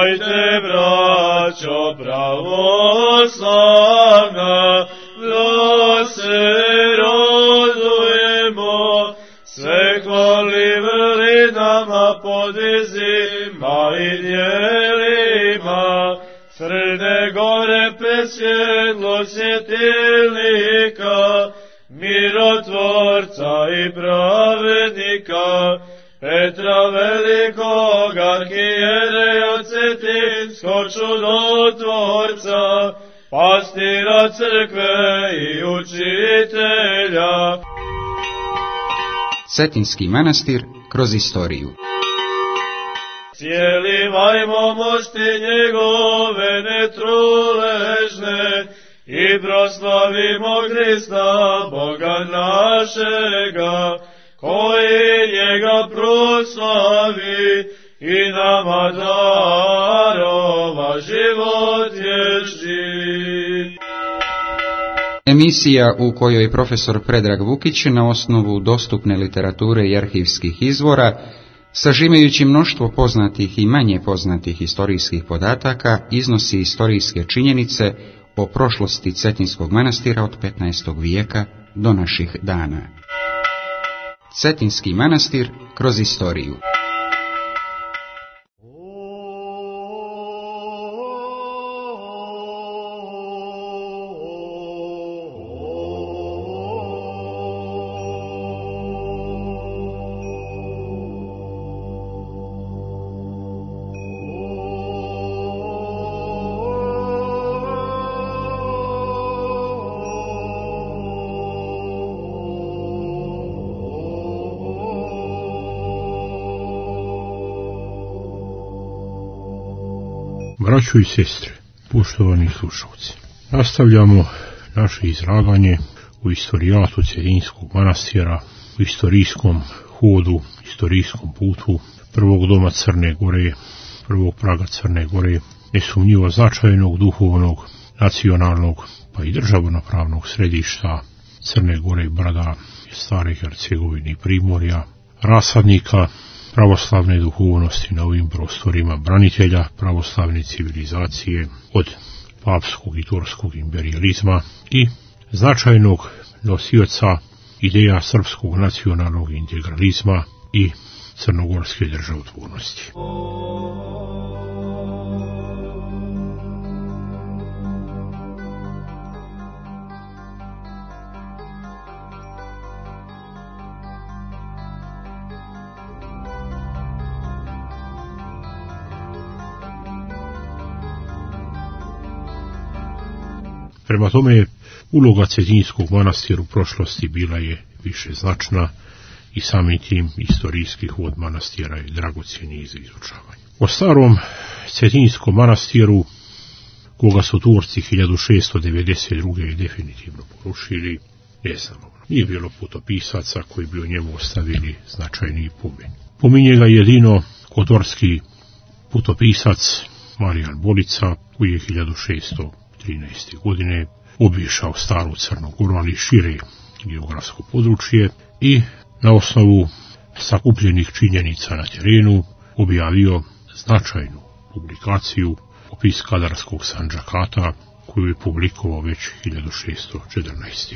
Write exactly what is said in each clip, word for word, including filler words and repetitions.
Hajde, braćo pravoslavna, da se radujemo, sve hvali vrlinama, podvizima i djelima, Crne Gore presvjetlo svjetilnika, mirotvorca i pravednika, Petra velikog arhijereja Cetinskog čudotvorca, pastira crkve i učitelja. Cetinski manastir kroz istoriju. Cijelivajmo mošti njegove netruležne i proslavimo Hrista, Boga našega, koji njega proslavi i nama darova život vječni. Emisija u kojoj profesor Predrag Vukić na osnovu dostupne literature i arhivskih izvora, sažimajući mnoštvo poznatih i manje poznatih historijskih podataka, iznosi istorijske činjenice o prošlosti Cetinskog manastira od petnaestog vijeka do naših dana. Cetinski manastir kroz istoriju. Braćo i sestre, poštovani slušalci, nastavljamo naše izlaganje u istorijatu Cetinskog manastira, u istorijskom hodu, istorijskom putu prvog doma Crne Gore, prvog praga Crne Gore, nesumnjivo značajnog duhovnog, nacionalnog, pa i državnopravnog središta Crne Gore, Brda, Stare Hercegovine i Primorja, rasadnika pravoslavne duhovnosti na ovim prostorima, branitelja pravoslavne civilizacije od papskog i turskog imperijalizma i značajnog nosioca ideja srpskog nacionalnog integralizma i crnogorske državotvornosti. Prema tome, uloga Cetinskog manastira u prošlosti bila je više značna i samim tim istorijski hod manastira je dragocjeniji za izučavanje. O starom Cetinskom manastiru, koga su Turci hiljadu šesto devedeset druge definitivno porušili, ne znamo. Nije bilo putopisaca koji bi o njemu ostavili značajniji pomen. Pominje ga jedino kotorski putopisac Marijan Bolica, koji je hiljadu šesto trinaeste. godine obišao staru Crnu Goru, ali šire geografsko područje i na osnovu sakupljenih činjenica na terenu objavio značajnu publikaciju Opis Kadarskog Sandžakata, koju je publikovao već hiljadu šesto četrnaeste.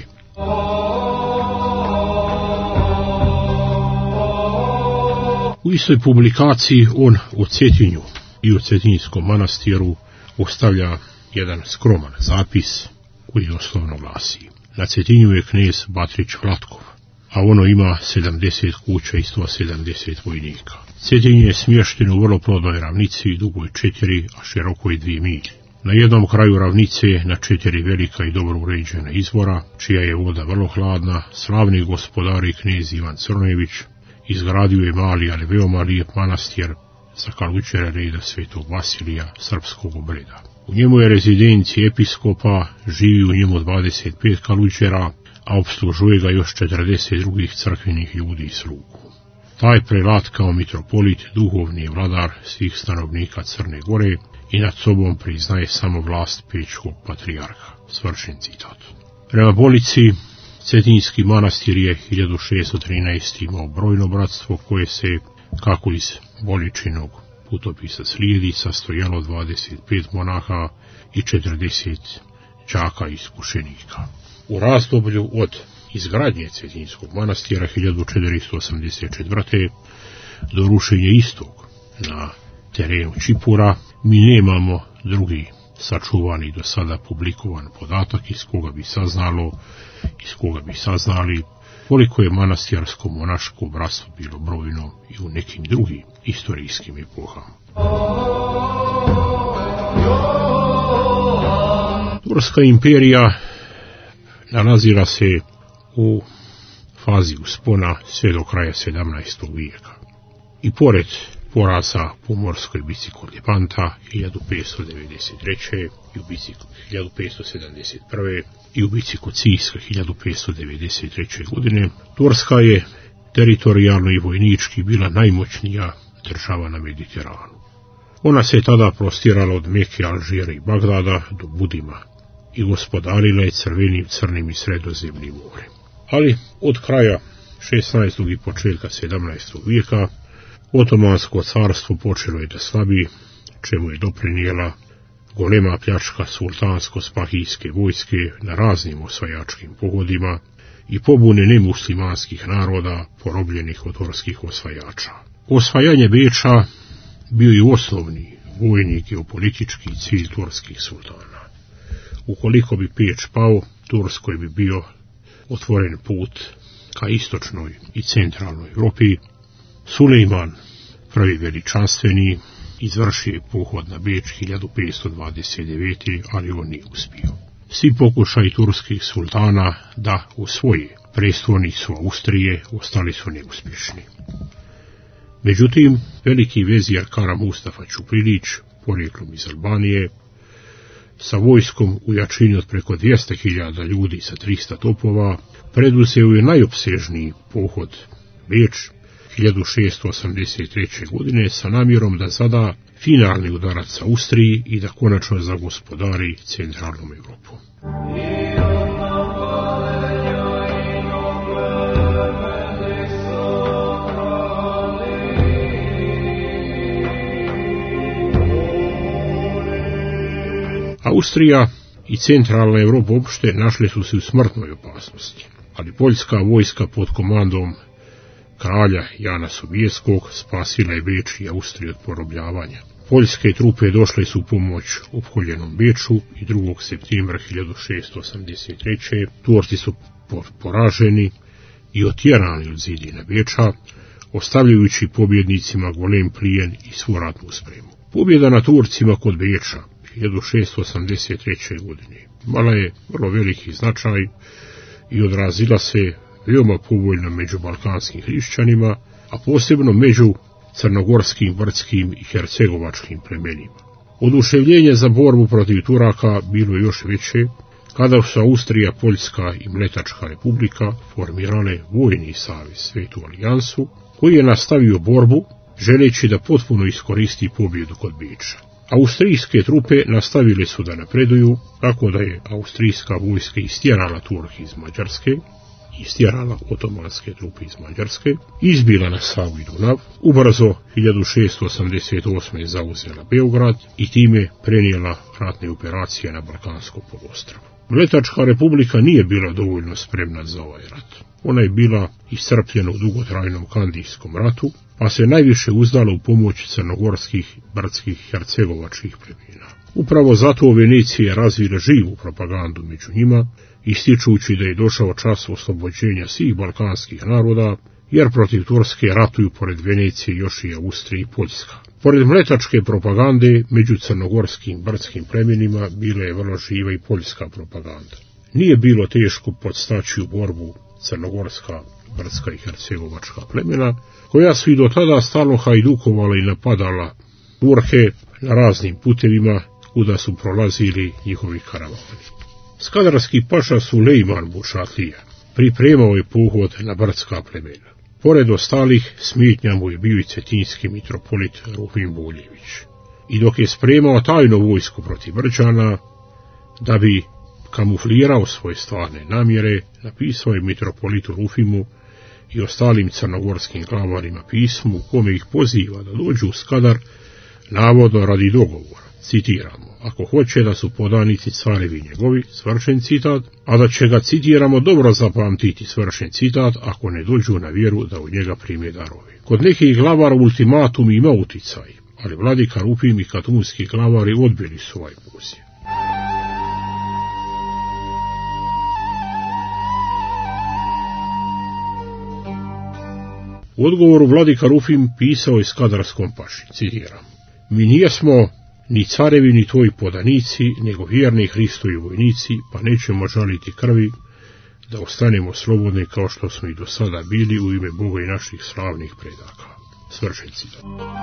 U istoj publikaciji on o Cetinju i o Cetinskom manastiru ostavlja jedan skroman zapis koji osnovno glasi: na Cetinju je knez Batrić Vlatkov, a ono ima sedamdeset kuća i sto sedamdeset vojnika. Cetinje je smješteno u vrlo plodnoj ravnici, dugoj četiri, a širokoj dvije milje. Na jednom kraju ravnice, na četiri velika i dobro uređena izvora, čija je voda vrlo hladna, slavni gospodar i knez Ivan Crnojević izgradio je mali, ali veoma lijep manastir za kalučere reda Svetog Vasilija srpskog obreda. U njemu je rezidencija episkopa, živi u njemu dvadeset pet kalučera, a opslužuje ga još četrdeset drugih crkvenih ljudi i slugu. Taj prelat kao mitropolit duhovni je vladar svih stanovnika Crne Gore i nad sobom priznaje samo vlast Pečkog patrijarha. Svršen citat. Prema Bolici, Cetinski manastir je hiljadu šesto trinaeste. imao brojno bratstvo koje se, kako iz Boličinog putopisa slijedi sastojalo dvadeset pet monaha i četrdeset đaka iskušenika. U razdoblju od izgradnje Cetinskog manastira hiljadu četiristo osamdeset četvrte. do rušenja istog na terenu Čipura, mi nemamo drugi sačuvani do sada publikovan podatak iz koga bi saznalo, iz koga bi saznali koliko je manastirsko monaško bratstvo bilo brojno i u nekim drugim istorijskim epohama. Turska imperija nalazila se u fazi uspona sve do kraja sedamnaestog vijeka. I pored poraza po morskoj bici kod Lepanta hiljadu petsto devedeset treće. i u bici hiljadu petsto sedamdeset prve. i u bici kod Siska hiljadu petsto devedeset treće. godine, Turska je teritorijalno i vojnički bila najmoćnija država na Mediteranu. Ona se tada prostirala od Meke, Alžira i Bagdada do Budima i gospodarila je Crvenim, Crnim i Sredozemnim morem. Ali od kraja šesnaestog i početka sedamnaestog vijeka Otomansko carstvo počelo je da slabi, čemu je doprinijela golema pljačka sultansko-spahijske vojske na raznim osvajačkim pohodima i pobune nemuslimanskih naroda porobljenih od turskih osvajača. Osvajanje Beča bio je osnovni vojni geopolitički cilj turskih sultana. Ukoliko bi Beč pao, Turskoj bi bio otvoren put ka istočnoj i centralnoj Europi. Sulejman, prvi veličanstveni, izvršio je pohod na Beč hiljadu petsto dvadeset devete. ali on nije uspio. Svi pokušaji turskih sultana da osvoje prestolnicu Austrije ostali su neuspješni. Međutim, veliki vezir Kara Mustafa Ćuprilić, porijeklom iz Albanije, sa vojskom u jačini od preko dvjesto hiljada ljudi sa trista topova, preduzeo je najopsežniji pohod Beč hiljadu šeststo osamdeset treće. godine sa namjerom da zada finalni udarac Austriji i da konačno zagospodari centralnom Europom. Austrija i centralna Europa uopšte našle su se u smrtnoj opasnosti, ali poljska vojska pod komandom kralja Jana Sobieskiego spasila je Beč i Austriju od porobljavanja. Poljske trupe došle su u pomoć opkoljenom Beču i drugog septembra hiljadu šeststo osamdeset treće. Turci su poraženi i otjerani od zidina Beča, ostavljajući pobjednicima golem plijen i svu ratnu spremu. Pobjeda na Turcima kod Beča hiljadu šeststo osamdeset treće. godine imala je vrlo veliki značaj i odrazila se veoma povoljno među balkanskim hrišćanima, a posebno među crnogorskim, brdskim i hercegovačkim plemenima. Oduševljenje za borbu protiv Turaka bilo je još veće kada su Austrija, Poljska i Mletačka republika formirale vojni savez, Svetu alijansu, koji je nastavio borbu želeći da potpuno iskoristi pobjedu kod Beča. Austrijske trupe nastavile su da napreduju, tako da je austrijska vojska istjerala Turke iz Mađarske, istjerala otomanske trupe iz Mađarske, izbila na Savu i Dunav, ubrzo hiljadu šeststo osamdeset osme. zauzela Beograd i time prenijela ratne operacije na Balkansko poluostrvo. Mletačka republika nije bila dovoljno spremna za ovaj rat. Ona je bila iscrpljena u dugotrajnom Kandijskom ratu, pa se najviše uzdala u pomoć crnogorskih, brdskih i hercegovačkih plemena. Upravo zato Venecija razvila živu propagandu među njima, ističući da je došao čas oslobođenja svih balkanskih naroda, jer protiv Turske ratuju pored Venecije još i Austrija i Poljska. Pored mletačke propagande, među crnogorskim brdskim plemenima bila je vrlo živa i poljska propaganda. Nije bilo teško podstaći u borbu crnogorska, brdska i hercegovačka plemena, koja su i do tada stalno hajdukovala i napadala Turke na raznim putevima kuda su prolazili njihovi karavani. Skadarski paša Sulejman Bušatlija pripremao je pohod na brdska plemena. Pored ostalih, smetnja mu je bio i cetinski mitropolit Rufin Boljević. I dok je spremao tajno vojsko protiv Brđana, da bi kamuflirao svoje stvarne namjere, napisao je mitropolitu Rufimu i ostalim crnogorskim glavarima pismu u kome ih poziva da dođu u Skadar navodno radi dogovora. Citiramo: ako hoće da su podanici carevi njegovi, svršen citat, a da će ga, citiramo, dobro zapamtiti, svršen citat, ako ne dođu na vjeru da u njega prime darove. Kod nekih glavara ultimatum ima uticaj, ali vladika Rufim i katunski glavari odbili su ovaj poziv. U odgovoru vladika Rufim pisao je Skadarskom paši, citiram: mi nijesmo ni carevi ni tvoji podanici, nego vjerni Hristovi vojnici, pa nećemo žaliti krvi, da ostanemo slobodni kao što smo i do sada bili u ime Boga i naših slavnih predaka. Svršen citat.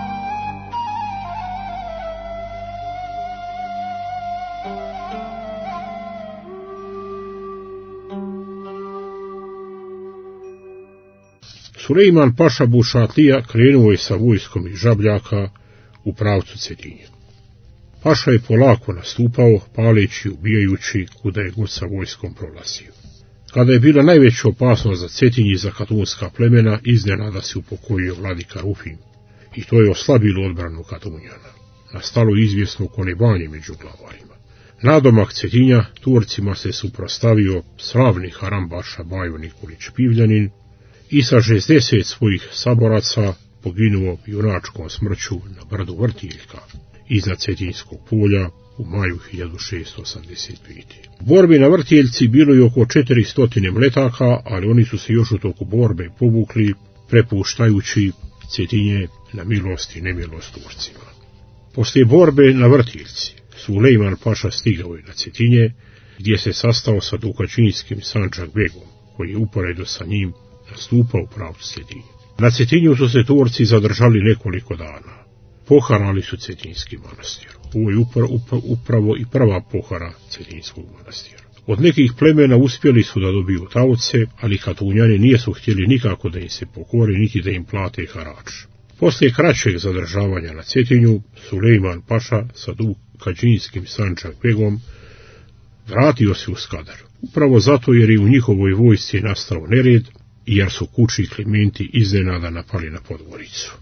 Sulejman paša Bušatlija krenuo je sa vojskom iz Žabljaka u pravcu Cetinje. Paša je polako nastupao, paleći i ubijajući kuda je god sa vojskom prolazio. Kada je bila najveća opasnost za Cetinje i za katunska plemena, iznenada se upokojio vladika Rufim, i to je oslabilo odbranu Katunjana. Nastalo izvjesno kolebanje među glavarima. Nadomak Cetinja Turcima se suprotstavio slavni harambaša Bajo Nikolić Pivljanin i sa šezdeset svojih saboraca poginuo junačkom smrću na brdu Vrtiljka iznad Cetinjskog polja u maju hiljadu šeststo osamdeset pete. U borbi na Vrtiljci bilo je oko četiristo mletaka, ali oni su se još u toku borbe povukli, prepuštajući Cetinje na milost i nemilost Turcima. Poslije borbe na Vrtiljci, Sulejman paša stigao je na Cetinje, gdje se sastao sa dukačinskim Sandžak Begom, koji je uporedo sa njim nastupao u pravcu Cetinje. Na Cetinju su se Turci zadržali nekoliko dana. Poharali su Cetinjski manastir. Ovo je upra, upra, upravo i prva pohara Cetinjskog manastira. Od nekih plemena uspjeli su da dobiju taoce, ali Katunjani nisu htjeli nikako da im se pokore, niti da im plate harač. Poslije kraćeg zadržavanja na Cetinju, Sulejman paša sa dukačinskim Sandžak Begom vratio se u Skadar. Upravo zato jer je u njihovoj vojsci nastao nered i jer su kući Klimenti iznenada napali na Podgoricu.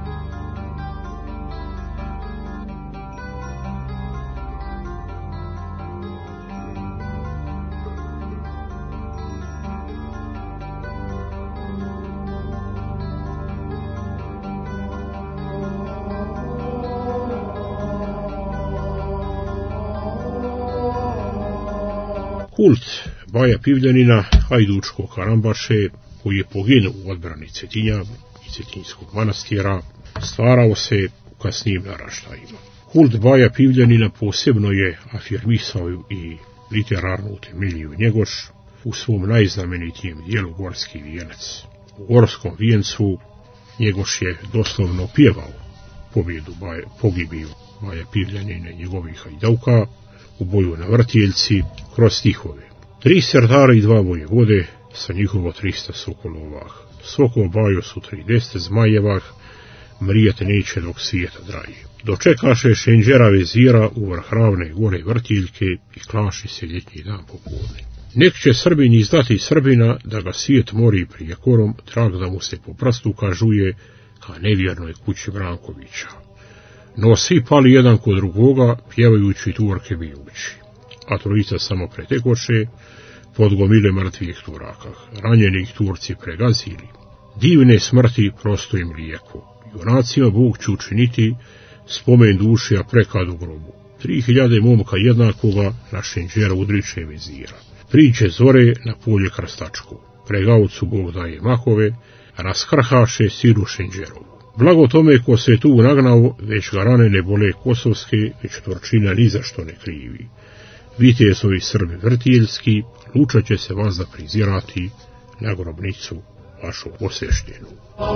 Kult Baja Pivljanina, hajdučkog harambaše, koji je poginuo u odbrani Cetinja i Cetinjskog manastira, stvarao se u kasnijim naraštajima. Kult Baja Pivljanina posebno je afirmisao i literarno utemeljio Njegoš u svom najznamenitijem dijelu Gorski vijenac. U Gorskom vijencu Njegoš je doslovno pjevao pobjedu Baja, pogibiju Baja Pivljanina i njegovih hajdauka u boju na Vrtijeljci kroz stihove. Tri serdara i dva vojevode sa njihovo trista sokolovah. Sokol Bajo su trideset zmajevah, mrijete neće dok svijeta draji. Dočekaše šenđera vezira u vrh ravne gore Vrtiljke i klaši se ljetnji dan popodne. Nek će Srbin izdati Srbina, da ga svijet mori prijekorom, trag da mu se po prstu kažuje, ka nevjernoj kući Brankovića. No svi pali jedan kod drugoga, pjevajući Turke bijući. A trojica samo pretekoše, pod gomile mrtvih Turaka. Ranjenih Turci pregazili. Divne smrti prosto im lijeko. Junacima Bog će učiniti spomen duše, a prekad u grobu. Tri hiljade momka jednakoga na šenđera udriče vezira. Priđe zore na polje Krstačko. Pregavcu Bog daje mahove, raskrhaše siru šenđerovu. Blago tome ko se tu nagnao, već ga rane ne bole kosovske, već Turčina ni za što ne krivi. Vitezovi Srbi Vrtijeljski, luča će se vas da prizirati na grobnicu vašu osveštenu.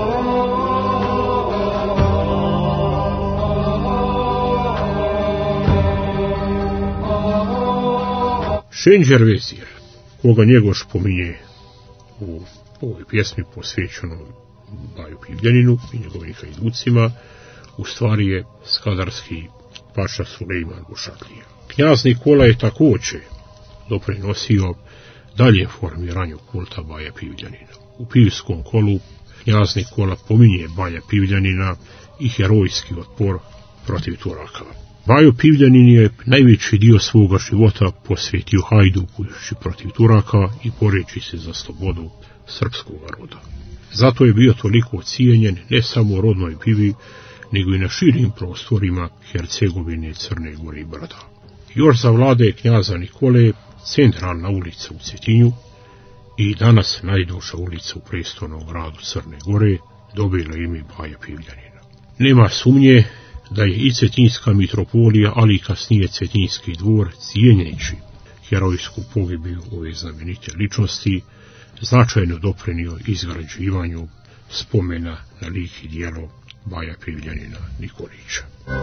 Šenđer vezir, koga Njegoš pominje u ovoj pjesmi posvećenoj Baju Pivljaninu i njegovim hajducima, u stvari je skadarski paša Sulejman Bušatlija. Knjaz Nikola je također doprinosio dalje formiranju kulta Baja Pivljanina. U pivskom kolu knjaz Nikola pominje Baja Pivljanina i herojski otpor protiv Turaka. Bajo Pivljanin je najveći dio svoga života posvetio hajdukujući protiv Turaka i boreći se za slobodu srpskog roda. Zato je bio toliko cijenjen ne samo u rodnoj Pivi, nego i na širim prostorima Hercegovine, Crne Gore i Brda. Još za vlade knjaza Nikole, centralna ulica u Cetinju i danas najduža ulica u prestolnom gradu Crne Gore dobila ime Baje Pivljanina. Nema sumnje da je i Cetinjska mitropolija, ali i kasnije Cetinjski dvor, cijenjeći herojsku pogibiju ove znamenite ličnosti, značajno doprinio izgrađivanju spomena na lik i djelo Baja Pivljanina Nikolića.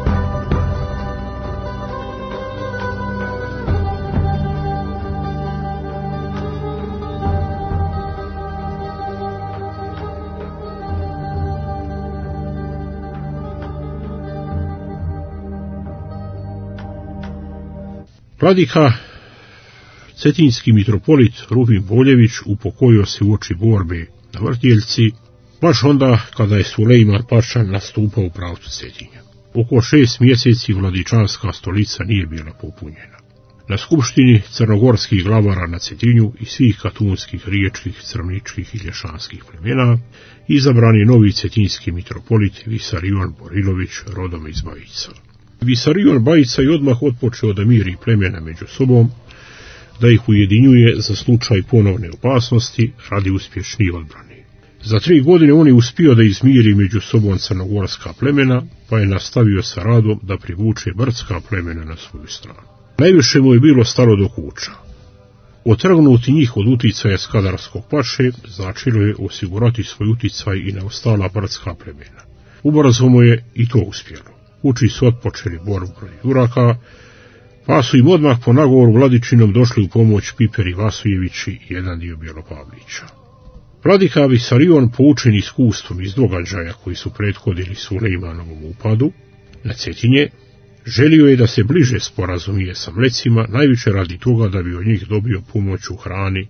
Vladika cetinjski mitropolit Rubin Boljević upokojio se uoči borbe na Vrtjeljci, baš onda kada je Sulejman Paša nastupao u pravcu Cetinja. Oko šest mjeseci vladičanska stolica nije bila popunjena. Na skupštini crnogorskih glavara na Cetinju i svih katunskih, riječkih, crničkih i lješanskih plemena izabran je novi cetinjski mitropolit Visarion Borilović, rodom iz Bajica. Visarion Bajica je odmah otpočeo da miri plemena među sobom, da ih ujedinjuje za slučaj ponovne opasnosti radi uspješnije odbrane. Za tri godine on je uspio da izmiri među sobom crnogorska plemena, pa je nastavio sa radom da privuče brdska plemena na svoju stranu. Najviše mu je bilo stalo do Kuča. Otrgnuti njih od uticaja Skadarskog paše značilo je osigurati svoj uticaj i na ostala brdska plemena. Ubrzo mu je i to uspjelo. Kuči su otpočeli borbu protiv Turaka, pa su im odmah po nagovoru vladičinom došli u pomoć Piper i Vasujevići i jedan dio Bjelopavlića. Vladika Visarion, poučen iskustvom iz događaja koji su prethodili Sulejmanovom upadu na Cetinje, želio je da se bliže sporazumije sa Mlecima, najviše radi toga da bi od njih dobio pomoć u hrani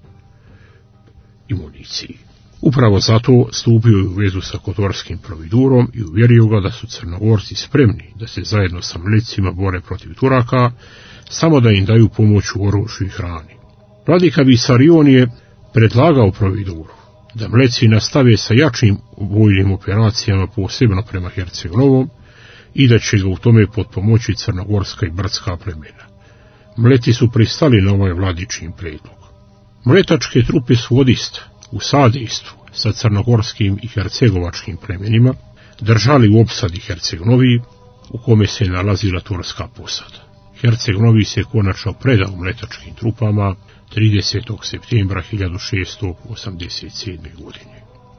i municiji. Upravo zato stupio je u vezu sa kotorskim providurom i uvjerio ga da su Crnogorci spremni da se zajedno sa Mlecima bore protiv Turaka, samo da im daju pomoć u oružju i hrani. Vladika Visarion je predlagao providuru da Mleci nastave sa jačim vojnim operacijama, posebno prema Herceg-Novom, i da će ga u tome potpomoći crnogorska i brdska plemena. Mleti su pristali na ovaj vladičin predlog. Mletačke trupe su odista u sadejstvu sa crnogorskim i hercegovačkim plemenima držali u opsadi Herceg-Novi, u kome se nalazila turska posada. Herceg-Novi se konačno predao mletačkim trupama tridesetog septembra hiljadu šeststo osamdeset sedme. godine.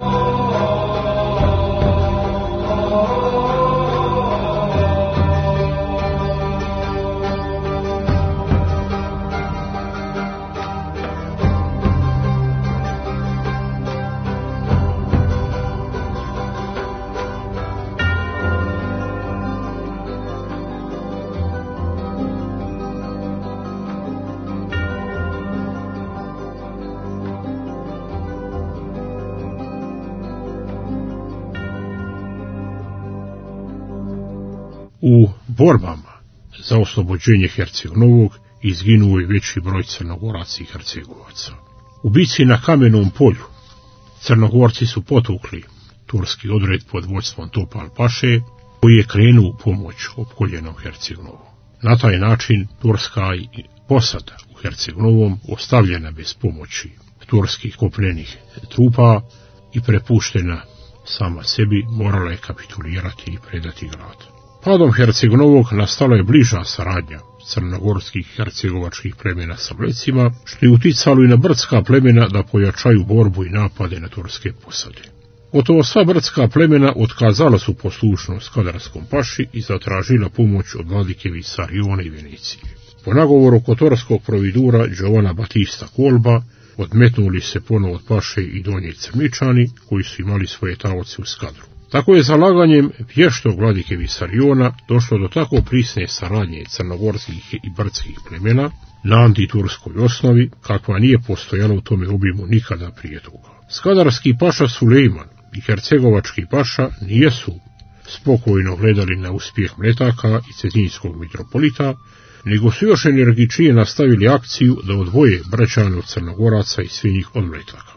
U borbama za oslobođenje Herceg-Novog izginuo je veći broj Crnogoraca i Hercegovaca. U bici na Kamenom polju Crnogorci su potukli turski odred pod vodstvom Topal Paše, koji je krenuo u pomoć opkoljenom Herceg-Novom. Na taj način turska posada u Herceg-Novom ostavljena bez pomoći turskih kopnenih trupa i prepuštena sama sebi, morala je kapitulirati i predati grad. Padom Herceg-Novog nastala je bliža saradnja crnogorskih i hercegovačkih plemena sa Mlecima, što je uticalo i na brdska plemena da pojačaju borbu i napade na turske posade. Gotovo sva brdska plemena otkazala su poslušnost Skadarskom paši i zatražila pomoć od vladike Visariona i Venecije. Po nagovoru kotorskog providura Giovanna Battista Kolba odmetnuli se ponovo od paše i donji Crničani, koji su imali svoje taoce u Skadru. Tako je zalaganjem vještog vladike Visariona došlo do tako prisne saradnje crnogorskih i brdskih plemena na antiturskoj osnovi, kakva nije postojala u tome obimu nikada prije toga. Skadarski paša Sulejman i hercegovački paša nijesu spokojno gledali na uspjeh Mletaka i cetinjskog mitropolita, nego su još energičnije nastavili akciju da odvoje braćane od Crnogoraca i svi njih od Mletaka.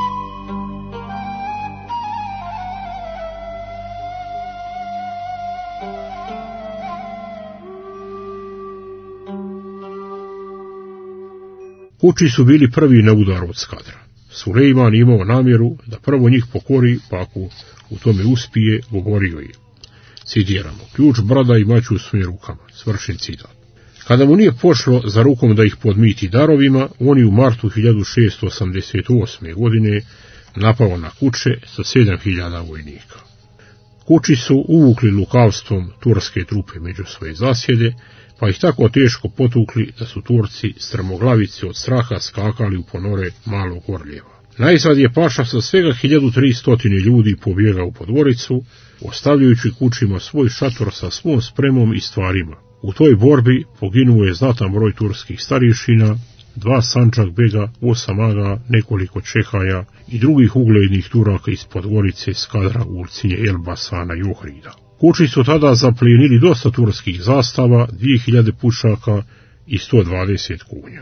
Kuči su bili prvi na udar od Skadra. Sulejman imao namjeru da prvo njih pokori, pa ako u tome uspije, govorio je. Citiramo, ključ, brada i mač u svojim rukama. Svršen citat. Kada mu nije pošlo za rukom da ih podmiti darovima, on je u martu hiljadu šesto osamdeset osme. godine napao na Kuče sa sedam hiljada vojnika. Kuči su uvukli lukavstvom turske trupe među svoje zasjede, pa ih tako teško potukli da su Turci strmoglavici od straha skakali u ponore Malog Orljeva. Najzad je paša sa svega hiljadu tristo ljudi pobjegao u Podgoricu, ostavljajući Kučima svoj šator sa svom spremom i stvarima. U toj borbi poginuo je znatan broj turskih starješina, dva Sančak bega, osam aga, nekoliko Čehaja i drugih uglednih Turaka iz Podgorice, Skadra, Urcinje, Elbasana i Ohrida. Kuči su tada zaplijenili dosta turskih zastava, dvije hiljade pušaka i sto dvadeset konja.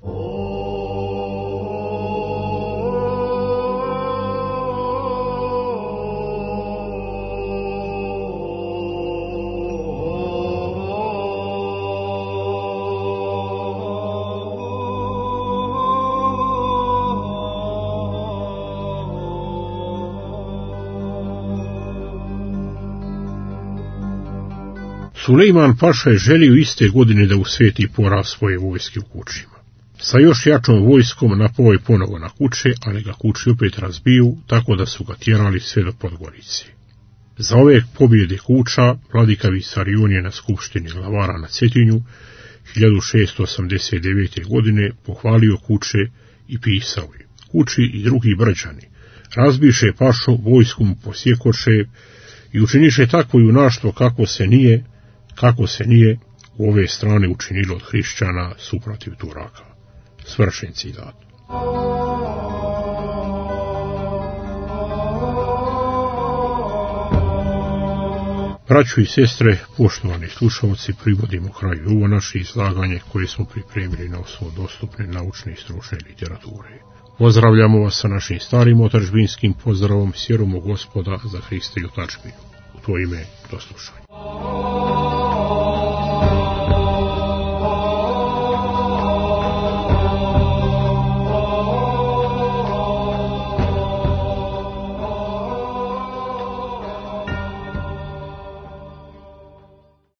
Sulejman paša je želio iste godine da usveti poraz svoje vojske u Kučima. Sa još jačom vojskom napao je ponovo na Kuče, ali ga Kuči opet razbiju, tako da su ga tjerali sve do Podgorice. Za ove pobjede Kuča, vladika Visarion je na skupštini glavara na Cetinju hiljadu šesto osamdeset devete. godine pohvalio Kuče i pisao je: Kuči i drugi braćani razbiše pašo, vojsku mu posjekoše i učiniše takvo junaštvo kako se nije kako se nije u ove strane učinilo od hrišćana suprotiv Turaka. Svršen citat. Braćo i sestre, poštovani slušalci, privodimo kraju ovo naše izlaganje koje smo pripremili na osnovu dostupne naučne i stručne literature. Pozdravljamo vas sa našim starim otadžbinskim pozdravom, sjerumo Gospoda za Hriste i otadžbinu. U to ime, do slušanja.